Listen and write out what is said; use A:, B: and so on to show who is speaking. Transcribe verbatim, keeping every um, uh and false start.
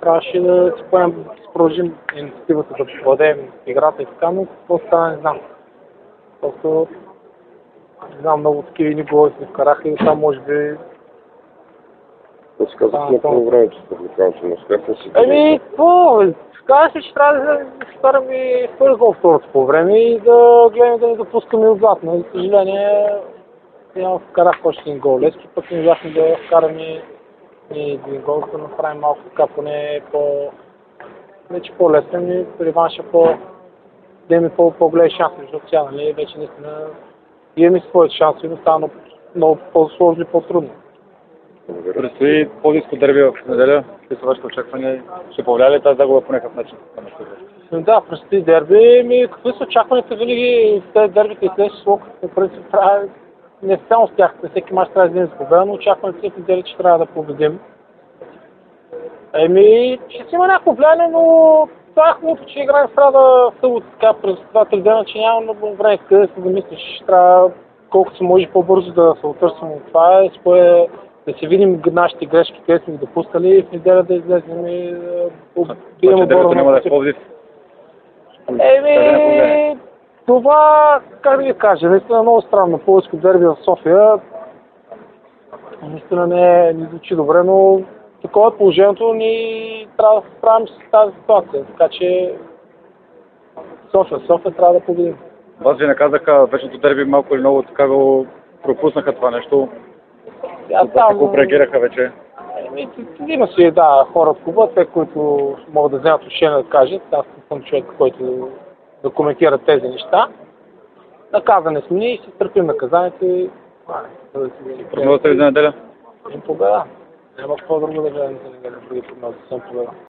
A: трябваше да си поемем, да си продължим инициативата да владеем играта и така, но какво стана не знам. Просто не знам, много такива ни голови се вкараха и там може би...
B: Да си казах на пълно време, че сте влекаването на успеха си.
A: Еми, какво? Каза се, че трябва да вкараме и втори гол второто по време и да гледаме да не допускаме отзад. Но, за съжаление, няма вкарах още един гол. Лески пък не бяхме да вкараме и един гол, да направим малко така, поне по... Не че по-лесен, и реванша по... да имаме по-големи шанси, защото сега, нали, вече наистина имаме своите шанси, но става много по-сложно и по-трудно.
C: Предстои по-близко дерби в неделя. Какви са вашите очаквания? Ще повлияе ли тази загуба по някакъв начин?
A: Да, предстои дерби. Ми, какви са очакванията винаги в тези дербите и тези слог? В принцип, трябва не само с тях, всеки мач трябва да излезе с победа, но очакването си в неделя, че трябва да победим. Еми, ще си има някакво влияние, но това е хубаво, че играем в Рада в събота, така през два-три дена, че няма много време къде се замислиш. Трябва колкото се може по-бързо да се отърсим от това и спое да си видим нашите грешки, къде сме ги допускали и в неделя да излезем и да бием отбора.
C: Няма да е Пловдив.
A: Еми, това, как да ви кажа, наистина много странно. Пловдивско дерби в София наистина не, не звучи добре, но такова е положението, ни трябва да се справим с тази ситуация. Така че София, София трябва да победим.
C: Вас ви наказаха вечното дерби малко или много така го пропуснаха това нещо.
A: А там...
C: Какво реагираха вече?
A: Еми, има си, да, хора в клуба, те, които могат да вземат отношение да кажат. Аз не съм човек, който да коментира тези неща. Наказане сме и си търпим наказанието и...
C: Прогнозата ви за неделя?
A: Им победа. Няма какво друго да гледам за неделя, други прогнози, съм победа.